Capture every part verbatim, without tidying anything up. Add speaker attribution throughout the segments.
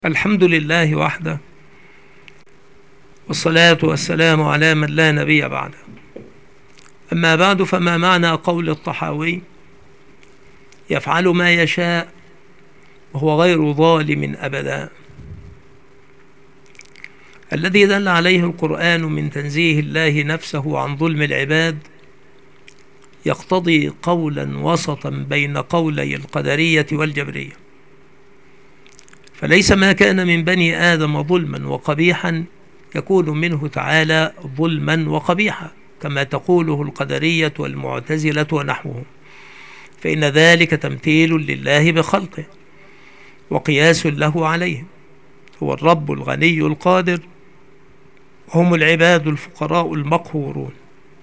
Speaker 1: الحمد لله وحده، والصلاة والسلام على من لا نبي بعده. أما بعد، فما معنى قول الطحاوي: يفعل ما يشاء وهو غير ظالم أبدا؟ الذي دل عليه القرآن من تنزيه الله نفسه عن ظلم العباد يقتضي قولا وسطا بين قولي القدرية والجبرية، فليس ما كان من بني آدم ظلما وقبيحا يكون منه تعالى ظلما وقبيحا كما تقوله القدرية والمعتزلة ونحوهم، فإن ذلك تمثيل لله بخلقه وقياس له عليهم. هو الرب الغني القادر، هم العباد الفقراء المقهورون.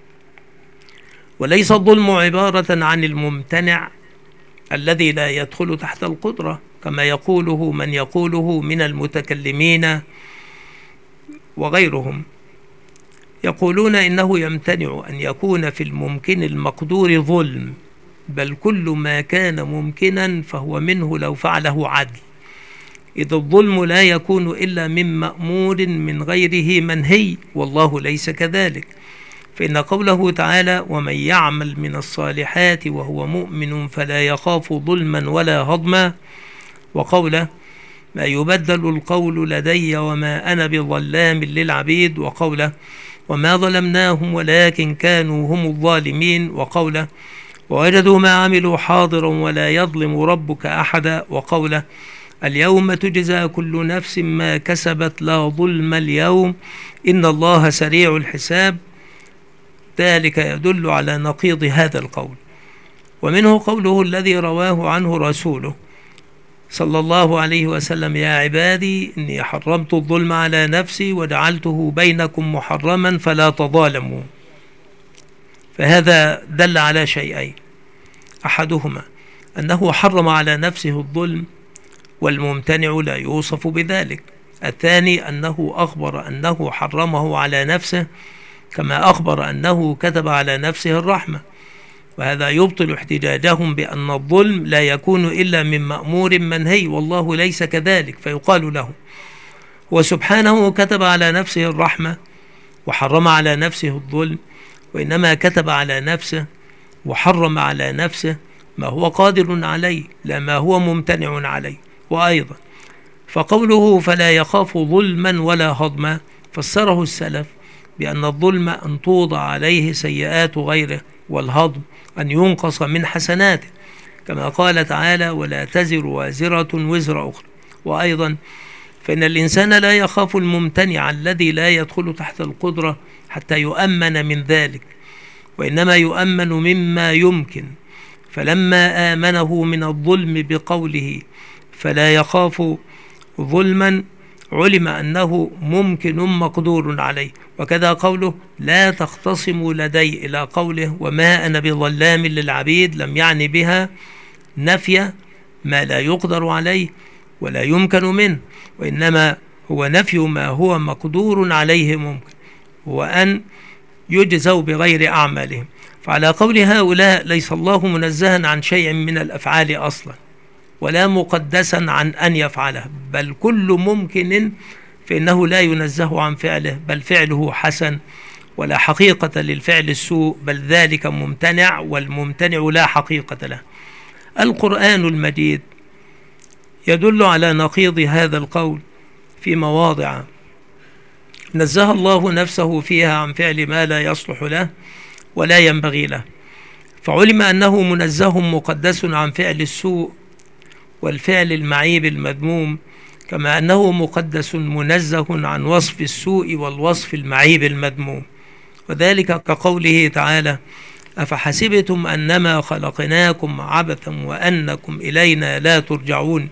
Speaker 1: وليس الظلم عبارة عن الممتنع الذي لا يدخل تحت القدرة كما يقوله من يقوله من المتكلمين وغيرهم، يقولون إنه يمتنع أن يكون في الممكن المقدور ظلم، بل كل ما كان ممكنا فهو منه لو فعله عدل، إذ الظلم لا يكون إلا من مأمور من غيره منهي، والله ليس كذلك. فإن قوله تعالى: ومن يعمل من الصالحات وهو مؤمن فلا يخاف ظلما ولا هضما، وقوله: ما يبدل القول لدي وما أنا بظلام للعبيد، وقوله: وما ظلمناهم ولكن كانوا هم الظالمين، وقوله: ووجدوا ما عملوا حاضرا ولا يظلم ربك أحدا، وقوله: اليوم تجزى كل نفس ما كسبت لا ظلم اليوم إن الله سريع الحساب. ذلك يدل على نقيض هذا القول. ومنه قوله الذي رواه عنه رسوله صلى الله عليه وسلم: يا عبادي إني حرمت الظلم على نفسي وجعلته بينكم محرما فلا تظالموا. فهذا دل على شيئين: أحدهما أنه حرم على نفسه الظلم والممتنع لا يوصف بذلك، الثاني أنه أخبر أنه حرمه على نفسه كما أخبر أنه كتب على نفسه الرحمة، وهذا يبطل احتجاجهم بأن الظلم لا يكون إلا من مأمور منهي، والله ليس كذلك. فيقال له: وسبحانه كتب على نفسه الرحمة وحرم على نفسه الظلم، وإنما كتب على نفسه وحرم على نفسه ما هو قادر عليه لا ما هو ممتنع عليه. وأيضا فقوله فلا يخاف ظلما ولا هضما فسره السلف بأن الظلم أن توضع عليه سيئات غيره، والهضم أن ينقص من حسناته، كما قال تعالى: ولا تزر وازرة وزر أخرى. وأيضا فإن الإنسان لا يخاف الممتنع الذي لا يدخل تحت القدرة حتى يؤمن من ذلك، وإنما يؤمن مما يمكن، فلما آمنه من الظلم بقوله فلا يخاف ظلما علم أنه ممكن مقدور عليه. وكذا قوله لا تختصموا لدي إلى قوله وما أنا بظلام للعبيد لم يعني بها نفي ما لا يقدر عليه ولا يمكن منه، وإنما هو نفي ما هو مقدور عليه ممكن، وأن يجزوا بغير أعمالهم. فعلى قول هؤلاء ليس الله منزها عن شيء من الأفعال أصلا ولا مقدسا عن أن يفعله، بل كل ممكن فإنه لا ينزه عن فعله، بل فعله حسن ولا حقيقة للفعل السوء، بل ذلك ممتنع والممتنع لا حقيقة له. القرآن المجيد يدل على نقيض هذا القول في مواضع نزه الله نفسه فيها عن فعل ما لا يصلح له ولا ينبغي له، فعلم أنه منزه مقدس عن فعل السوء والفعل المعيب المذموم، كما أنه مقدس منزه عن وصف السوء والوصف المعيب المذموم. وذلك كقوله تعالى: أفحسبتم أنما خلقناكم عبثا وأنكم إلينا لا ترجعون،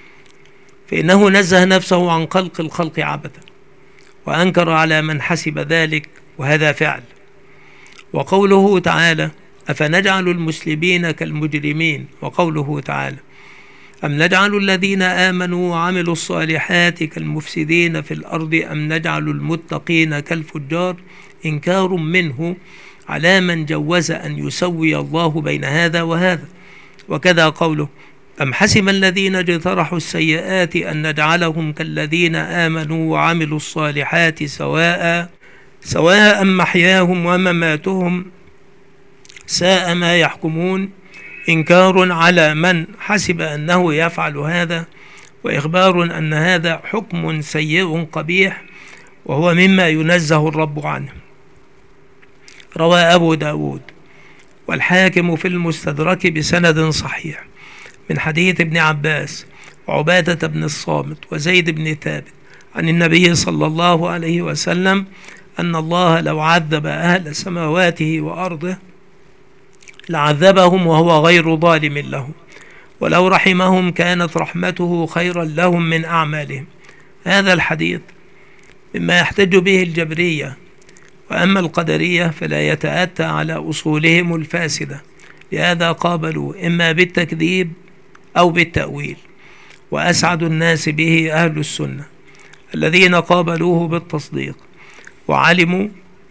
Speaker 1: فإنه نزه نفسه عن خلق الخلق عبثا وأنكر على من حسب ذلك، وهذا فعل. وقوله تعالى: أفنجعل المسلمين كالمجرمين، وقوله تعالى: أم نجعل الذين آمنوا وعملوا الصالحات كالمفسدين في الأرض أم نجعل المتقين كالفجار، إنكار منه على من جوز أن يسوي الله بين هذا وهذا. وكذا قوله: أم حسب الذين اجترحوا السيئات أن نجعلهم كالذين آمنوا وعملوا الصالحات سواء سواء محياهم ومماتهم ساء ما يحكمون. إنكار على من حسب أنه يفعل هذا، وإخبار أن هذا حكم سيء قبيح، وهو مما ينزه الرب عنه. روى أبو داود والحاكم في المستدرك بسند صحيح من حديث ابن عباس وعبادة بن الصامت وزيد بن ثابت عن النبي صلى الله عليه وسلم أن الله لو عذب أهل سماواته وأرضه لعذبهم وهو غير ظالم لهم، ولو رحمهم كانت رحمته خيرا لهم من أعمالهم. هذا الحديث مما يحتج به الجبرية، وأما القدرية فلا يتأتى على أصولهم الفاسدة، لهذا قابلوا إما بالتكذيب أو بالتأويل، وأسعد الناس به أهل السنة الذين قابلوه بالتصديق وعلموا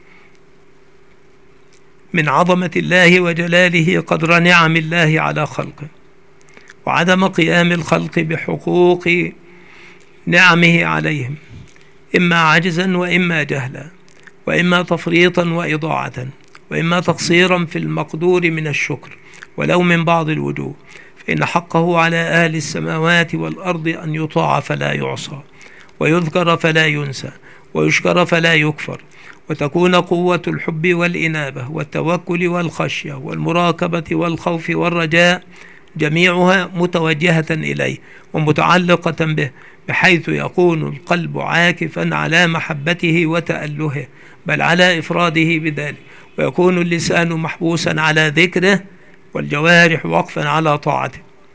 Speaker 1: من عظمة الله وجلاله قدر نعم الله على خلقه، وعدم قيام الخلق بحقوق نعمه عليهم، إما عجزا وإما جهلا، وإما تفريطا وإضاعة، وإما تقصيرا في المقدور من الشكر ولو من بعض الوجوه، فإن حقه على أهل السماوات والأرض أن يطاع فلا يعصى، ويذكر فلا ينسى، ويشكر فلا يكفر، وتكون قوة الحب والإنابة والتوكل والخشية والمراقبة والخوف والرجاء جميعها متوجهة إليه ومتعلقة به، بحيث يكون القلب عاكفا على محبته وتألهه، بل على إفراده بذلك، ويكون اللسان محبوسا على ذكره، والجوارح وقفا على طاعته.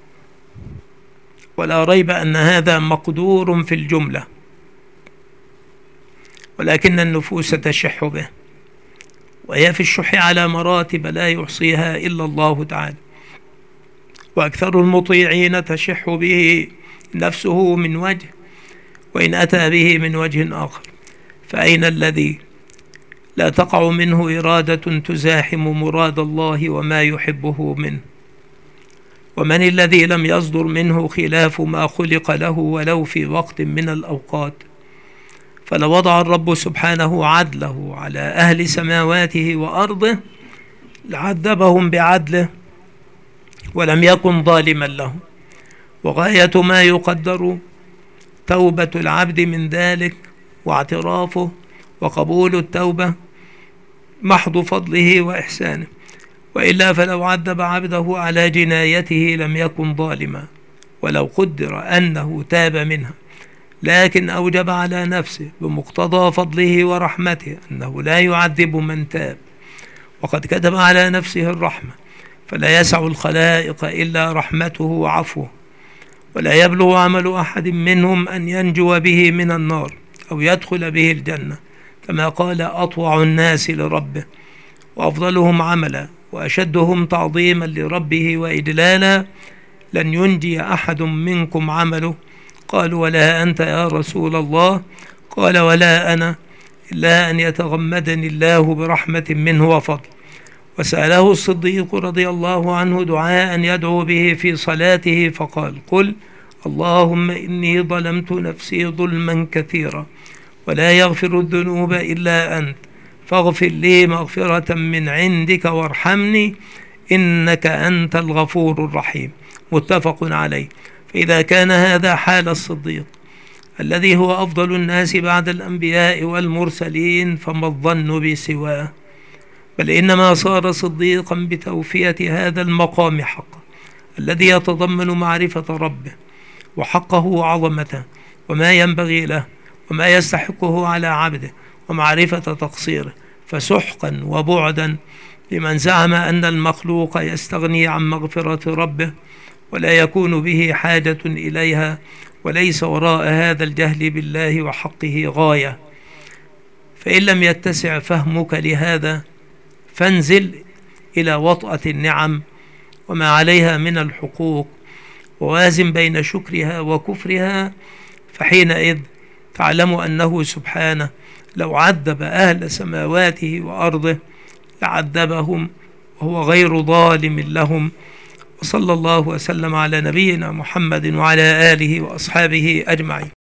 Speaker 1: ولا ريب أن هذا مقدور في الجملة، ولكن النفوس تشح به، وهي في الشح على مراتب لا يحصيها إلا الله تعالى، وأكثر المطيعين تشح به نفسه من وجه، وإن أتى به من وجه آخر، فأين الذي لا تقع منه إرادة تزاحم مراد الله وما يحبه منه؟ ومن الذي لم يصدر منه خلاف ما خلق له ولو في وقت من الأوقات؟ فلو وضع الرب سبحانه عدله على أهل سماواته وأرضه لعذبهم بعدله ولم يكن ظالما لهم. وغاية ما يقدر توبة العبد من ذلك واعترافه وقبول التوبة محض فضله وإحسانه، وإلا فلو عذب عبده على جنايته لم يكن ظالما، ولو قدر أنه تاب منها، لكن أوجب على نفسه بمقتضى فضله ورحمته أنه لا يعذب من تاب، وقد كتب على نفسه الرحمة، فلا يسع الخلائق إلا رحمته وعفوه، ولا يبلغ عمل أحد منهم أن ينجو به من النار أو يدخل به الجنة، كما قال أطوع الناس لربه وأفضلهم عملا وأشدهم تعظيما لربه وإجلالا لن ينجي أحد منكم عمله. قالوا ولا أنت يا رسول الله؟ قال ولا أنا إلا أن يتغمدني الله برحمة منه وفضل. وسأله الصديق رضي الله عنه دعاء يدعو به في صلاته فقال قل اللهم إني ظلمت نفسي ظلما كثيرا ولا يغفر الذنوب إلا أنت فاغفر لي مغفرة من عندك وارحمني إنك أنت الغفور الرحيم. متفق عليه. فإذا كان هذا حال الصديق الذي هو أفضل الناس بعد الأنبياء والمرسلين، فما الظن بسواه؟ بل إنما صار صديقا بتوفية هذا المقام حقا الذي يتضمن معرفة ربه وحقه وعظمته وما ينبغي له وما يستحقه على عبده ومعرفة تقصيره، فسحقا وبعدا لمن زعم أن المخلوق يستغني عن مغفرة ربه ولا يكون به حاجة إليها، وليس وراء هذا الجهل بالله وحقه غاية. فإن لم يتسع فهمك لهذا فانزل إلى وطأة النعم وما عليها من الحقوق، ووازن بين شكرها وكفرها، فحينئذ تعلم أنه سبحانه لو عذب أهل سماواته وأرضه لعذبهم وهو غير ظالم لهم، وصلى الله وسلم على نبينا محمد وعلى آله وأصحابه أجمعين.